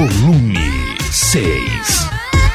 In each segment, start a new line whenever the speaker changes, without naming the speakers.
Volume 6.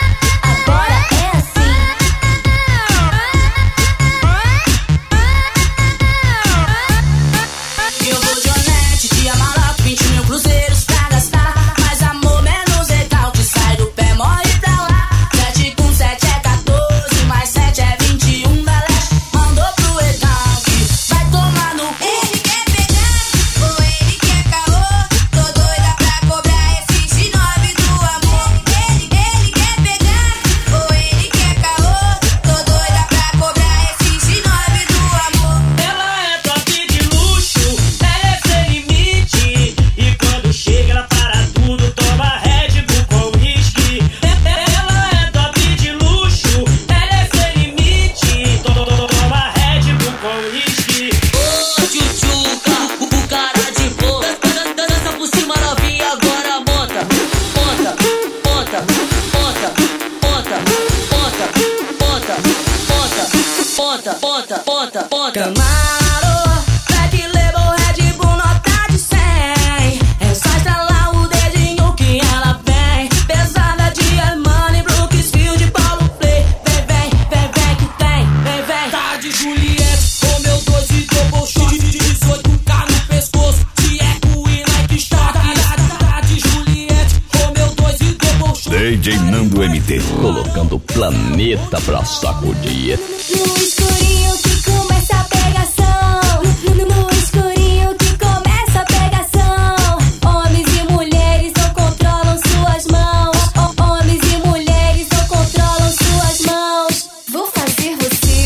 Camaro, Black Label, Red Bull, nota de 100. É só estralar o dedinho que ela vem. Pesada de Armani, Brooksfield, Paulo Play. Vem, vem, vem, vem que tem, vem, vem.
Tá de Juliette, com meu 12 double shot, 18K no pescoço, de Eco e Nike Stock. Tá de Juliette, com meu 12 double shot.
DJ Nando MT, colocando o planeta pra sacudir.
No escurinho que começa a pegação. No escurinho que começa a pegação. Homens e mulheres não controlam suas mãos. Homens e mulheres não controlam suas mãos. Vou fazer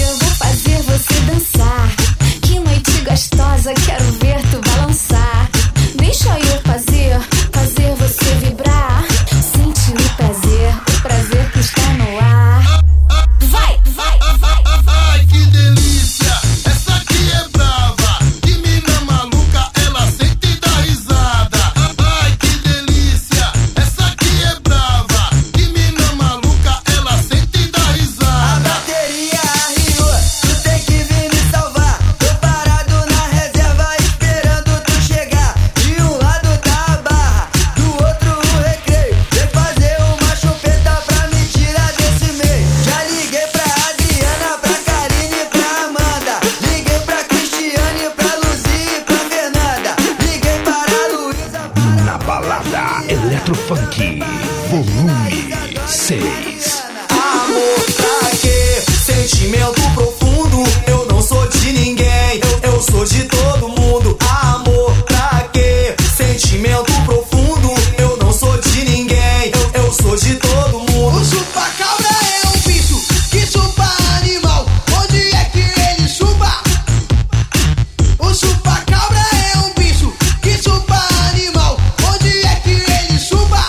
você dançar. Que noite gostosa, quero ver tu balançar. Deixa eu fazer você vibrar. Sente o prazer que está no ar. Vai, vai, vai.
Ai, que delícia, essa aqui é brava. Que mina maluca, ela sente e dá risada. Ai, que delícia, essa aqui é brava. Que mina maluca, ela sente e dá risada.
A bateria arriou, tu tem que vir me salvar. Tô parado na reserva esperando tu chegar. De um lado tá a barra, do outro o recreio. Vem fazer uma chupeta pra me tirar desse meio. Já liguei pra Adriana, pra Karine, pra Amanda. Liguei pra Cristiane, pra Luzi e pra Fernanda. Liguei para a Luísa,
Na balada Eletrofunk, Volume 6.
amor pra quê? Sentimento profundo. Eu não sou de ninguém, eu sou de todo mundo. Amor pra quê? Sentimento profundo. Eu não sou de ninguém, eu sou de todo mundo.
O chupa-cabra é um bicho que chupa animal. Onde é que ele chupa? O chupa-cabra é um bicho que chupa animal. Onde é que ele chupa?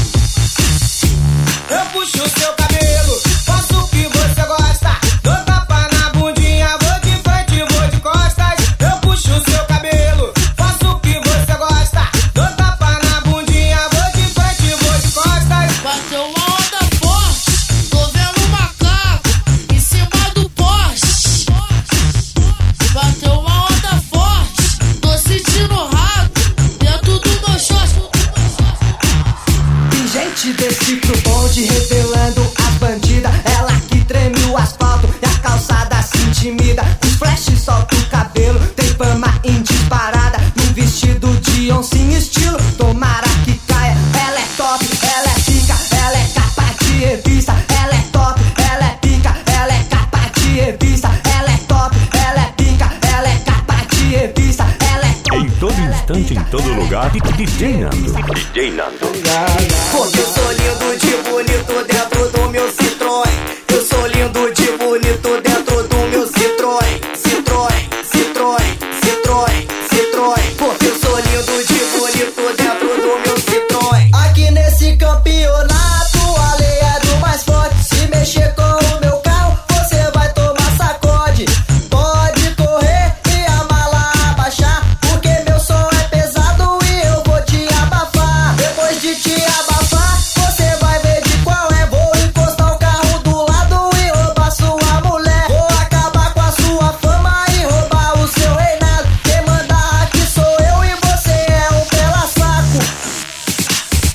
Eu puxo seu cabelo, faço o que você gosta. Dou tapa na bundinha, vou de frente, vou de costas. Eu puxo seu cabelo, faço o que você gosta. Dou tapa na bundinha, vou de frente, vou de costas.
Bateu uma onda forte, tô vendo um macaco em cima do poste. Bateu uma onda forte, tô sentindo rato dentro do meu short.
Tem gente desse pro bonde revelando as bandidas. Ela que treme o asfalto e a calçada se intimida. Os flashes solta o cabelo, tem fama em disparada. No vestido de oncinha estilo, tomara que caia. Ela é top, ela é pica, ela é capa de revista. Ela é top, ela é pica, ela é capa de revista. Ela é top, ela é pica, ela é capa de revista. Ela é
Em todo instante, em todo lugar, DJ Nando. DJ Nando.
Porque eu sou lindo de bonito dentro do meu Citroën. Eu sou lindo de bonito dentro do meu Citroën. Citroën, Citroën, Citroën, Citroën. Porque eu sou lindo de bonito dentro do meu Citroën. Aqui nesse campeonato, a lei é do mais forte. Se mexer com o meu carro, você vai tomar sacode. Pode correr e a mala abaixar, porque meu som é pesado e eu vou te abafar. Depois de te